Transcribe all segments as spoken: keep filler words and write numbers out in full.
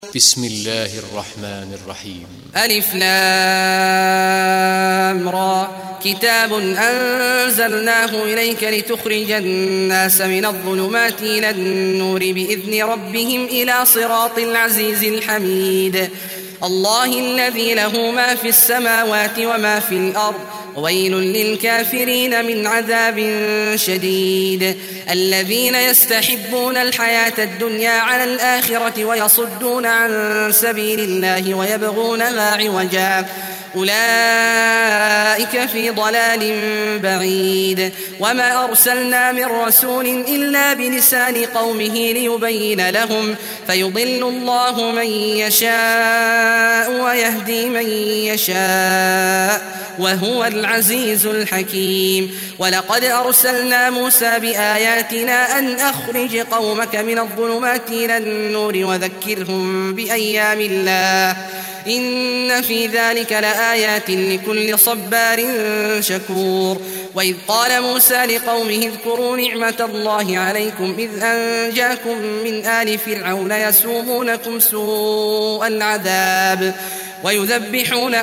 بسم الله الرحمن الرحيم. ألف لام را كتاب أنزلناه إليك لتخرج الناس من الظلمات إلى النور بإذن ربهم إلى صراط العزيز الحميد الله الذي له ما في السماوات وما في الأرض ويل للكافرين من عذاب شديد الذين يستحبون الحياة الدنيا على الآخرة ويصدون عن سبيل الله ويبغونها عوجا أولئك في ضلال بعيد وما أرسلنا من رسول إلا بلسان قومه ليبين لهم فيضل الله من يشاء ويهدي من يشاء وهو العزيز الحكيم ولقد أرسلنا موسى بآياتنا أن أخرج قومك من الظلمات إلى النور وذكرهم بأيام الله إن في ذلك لآيات لكل صبار شكور وإذ قال موسى لقومه اذكروا نعمة الله عليكم إذ أنجاكم من آل فرعون يسومونكم سوء العذاب ويذبحون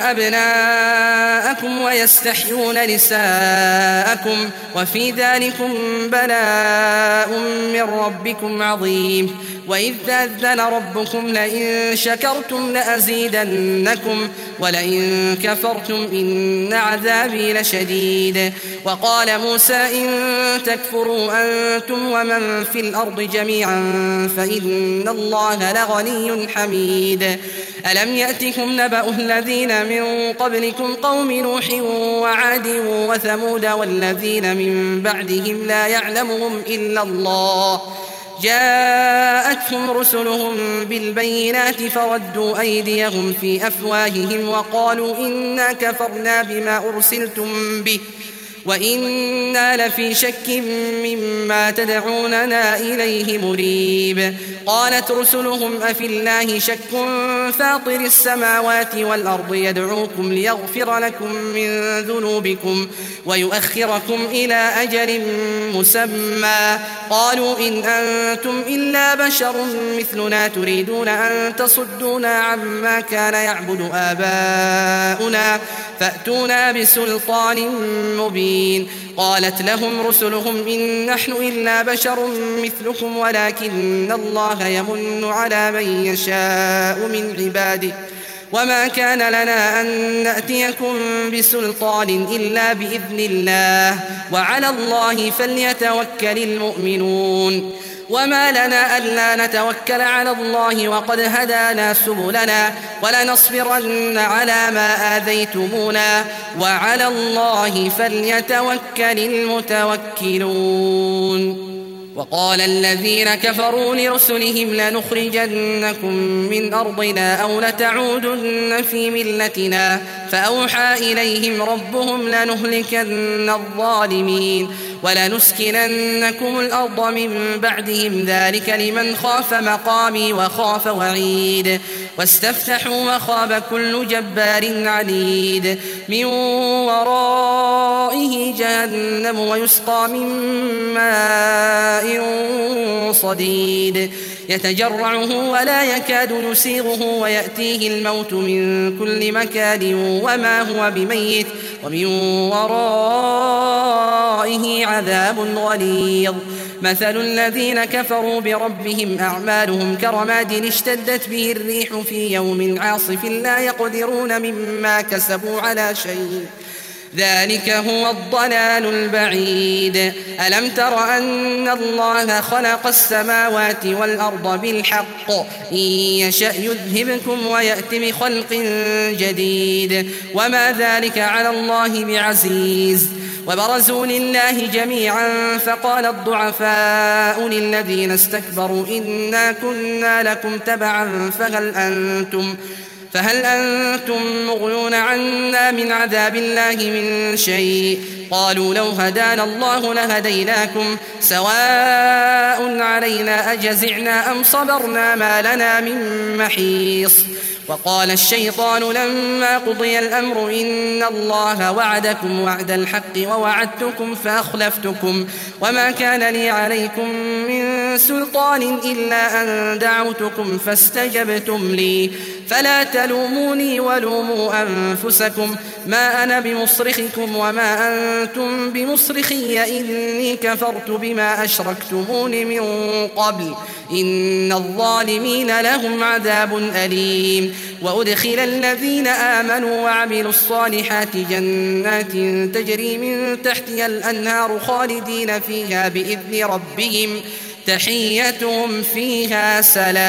أبناءكم ويستحيون نساءكم وفي ذلكم بلاء من ربكم عظيم وإذ تأذن ربكم لئن شكرتم لأزيدنكم ولئن كفرتم إن عذابي لشديد وقال موسى إن تكفروا أنتم ومن في الأرض جميعا فإن الله لغني حميد ألم يأتكم نبأ الذين من قبلكم قوم نوح وعاد وثمود والذين من بعدهم لا يعلمهم إلا الله جاءتهم رسلهم بالبينات فردوا أيديهم في أفواههم وقالوا إنا كفرنا بما أرسلتم به وإنا لفي شك مما تدعوننا إليه مريب قالت رسلهم أفي الله شك فاطر السماوات والأرض يدعوكم ليغفر لكم من ذنوبكم ويؤخركم إلى أجل مسمى قالوا إن أنتم إلا بشر مثلنا تريدون أن تصدونا عما كان يعبد آباؤنا فأتونا بسلطان مبين قالت لهم رسلهم إن نحن إلا بشر مثلكم ولكن الله يمن على من يشاء من عباده وما كان لنا أن نأتيكم بسلطان إلا بإذن الله وعلى الله فليتوكل المؤمنون وما لنا ألا نتوكل على الله وقد هدانا سبلنا ولنصبرن على ما آذيتمونا وعلى الله فليتوكل المتوكلون وقال الذين كفروا لرسلهم لنخرجنكم من أرضنا أو لتعودن في ملتنا فأوحى إليهم ربهم لنهلكن الظالمين ولنسكننكم الأرض من بعدهم ذلك لمن خاف مقامي وخاف وعيد واستفتحوا وخاب كل جبار عنيد من ورائه جهنم ويسقى من ماء صديد يتجرعه ولا يكاد يسيغه ويأتيه الموت من كل مكان وما هو بميت ومن ورائه عذاب غليظ مثل الذين كفروا بربهم أعمالهم كرماد اشتدت به الريح في يوم عاصف لا يقدرون مما كسبوا على شيء ذلك هو الضلال البعيد ألم تر أن الله خلق السماوات والأرض بالحق إن يشأ يذهبكم ويأتي بخلق جديد وما ذلك على الله بعزيز وبرزوا لله جميعا فقال الضعفاء للذين استكبروا إنا كنا لكم تبعا فهل أنتم فهل أنتم مغنون عنا من عذاب الله من شيء قالوا لو هدانا الله لهديناكم سواء علينا أجزعنا أم صبرنا ما لنا من محيص وقال الشيطان لما قضي الأمر إن الله وعدكم وعد الحق ووعدتكم فأخلفتكم وما كان لي عليكم من سلطان إلا أن دعوتكم فاستجبتم لي فلا تلوموني ولوموا أنفسكم ما أنا بمصرخكم وما أنتم بمصرخي إني كفرت بما أشركتمون من قبل إن الظالمين لهم عذاب أليم وأدخل الذين آمنوا وعملوا الصالحات جنات تجري من تحتها الأنهار خالدين فيها بإذن ربهم تحيتهم فيها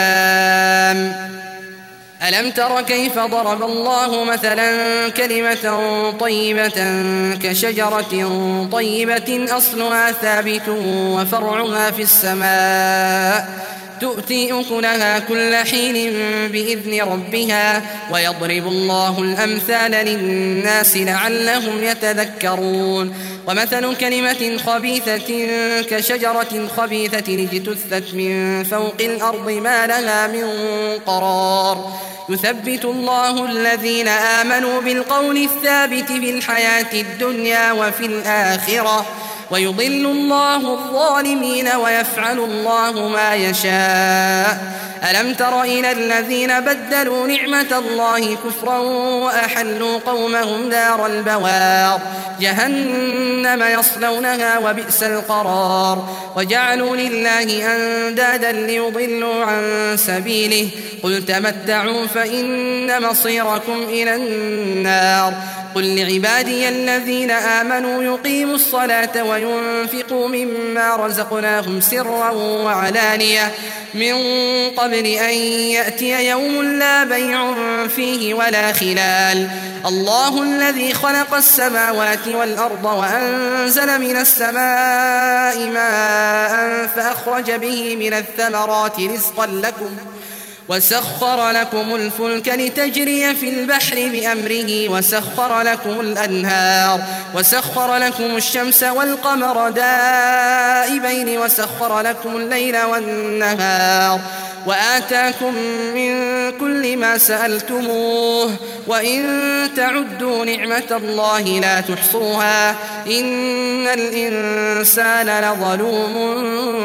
سلام. ألم تر كيف ضرب الله مثلا كلمة طيبة كشجرة طيبة أصلها ثابت وفرعها في السماء تؤتي أكلها كل حين بإذن ربها ويضرب الله الأمثال للناس لعلهم يتذكرون. ومثل كلمة خبيثة كشجرة خبيثة اجتثت من فوق الأرض ما لها من قرار يثبت الله الذين آمنوا بالقول الثابت في الحياة الدنيا وفي الآخرة ويضل الله الظالمين ويفعل الله ما يشاء. ألم تر إلى الذين بدلوا نعمة الله كفرا وأحلوا قومهم دار البوار جهنم يصلونها وبئس القرار وجعلوا لله أندادا ليضلوا عن سبيله قل تمتعوا فإن مصيركم إلى النار. قل لعبادي الذين آمنوا يقيموا الصلاة وينفقوا مما رزقناهم سرا وعلانية من قبل أن يأتي يوم لا بيع فيه ولا خلال. الله الذي خلق السماوات والأرض وأنزل من السماء ماء فأخرج به من الثمرات رزقا لكم وسخر لكم الفلك لتجري في البحر بأمره وسخر لكم الأنهار وسخر لكم الشمس والقمر دائبين وسخر لكم الليل والنهار وآتاكم من كل ما سألتموه وإن تعدوا نعمة الله لا تحصوها إن الإنسان لظلوم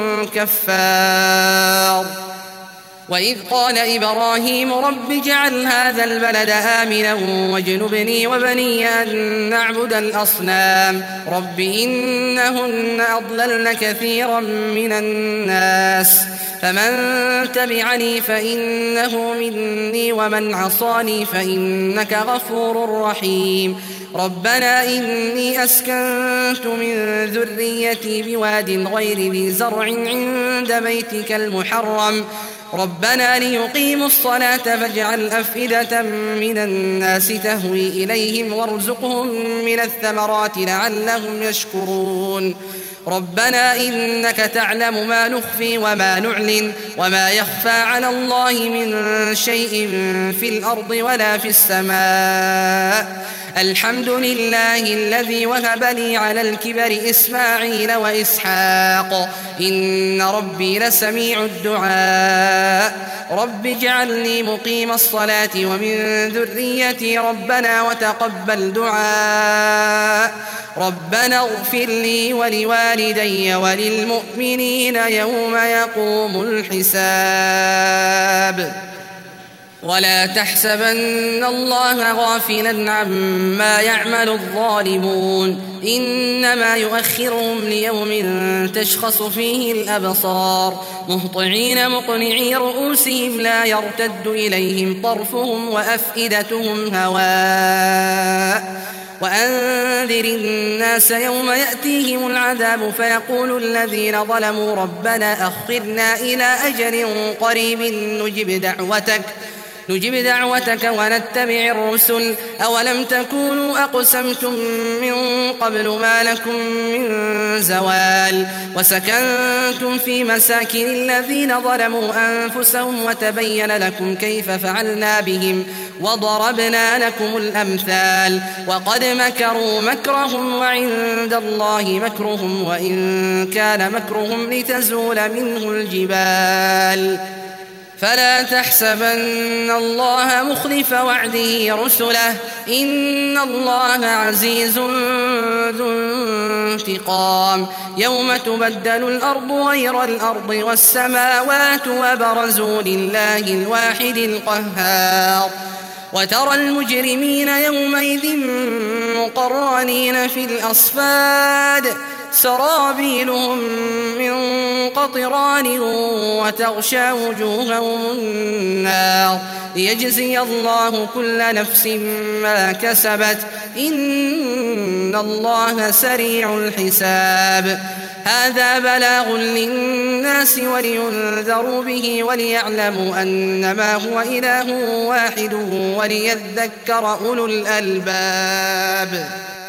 كفار. وإذ قال إبراهيم رب اجعل هذا البلد آمنا واجنبني وبني أن نعبد الأصنام رب إنهن أضللن كثيرا من الناس فمن تبعني فإنه مني ومن عصاني فإنك غفور رحيم. ربنا إني أسكنت من ذريتي بواد غير ذي زرع عند بيتك المحرم ربنا ليقيموا الصلاة فاجعل أفئدة من الناس تهوي إليهم وارزقهم من الثمرات لعلهم يشكرون. ربنا إنك تعلم ما نخفي وما نعلن وما يخفى على الله من شيء في الأرض ولا في السماء. الحمد لله الذي وهب لي على الكبر إسماعيل وإسحاق إن ربي لسميع الدعاء. رب اجعلني مقيم الصلاة ومن ذريتي ربنا وتقبل دعاء. ربنا اغفر لي ولوالدي وللمؤمنين يوم يقوم الحساب. ولا تحسبن الله غافلا عما يعمل الظالمون إنما يؤخرهم ليوم تشخص فيه الأبصار مهطعين مقنعي رؤوسهم لا يرتد إليهم طرفهم وأفئدتهم هواء. وأنذر الناس يوم يأتيهم العذاب فيقول الذين ظلموا ربنا أخرنا إلى أجل قريب نجب دعوتك نجب دعوتك ونتبع الرسل أولم تكونوا أقسمتم من قبل ما لكم من زوال وسكنتم في مساكن الذين ظلموا أنفسهم وتبين لكم كيف فعلنا بهم وضربنا لكم الأمثال وقد مكروا مكرهم وعند الله مكرهم وإن كان مكرهم لتزول منه الجبال فلا تحسبن الله مخلف وعده رسله إن الله عزيز ذو انتقام يوم تبدل الأرض غير الأرض والسماوات وبرزوا لله الواحد القهار وترى المجرمين يومئذ مقرنين في الأصفاد سرابيلهم من قطران وتغشى وجوههم النار ليجزي الله كل نفس ما كسبت إن الله سريع الحساب هذا بلاغ للناس ولينذروا به وليعلموا أنما هو إله واحد وليذكر أولو الألباب.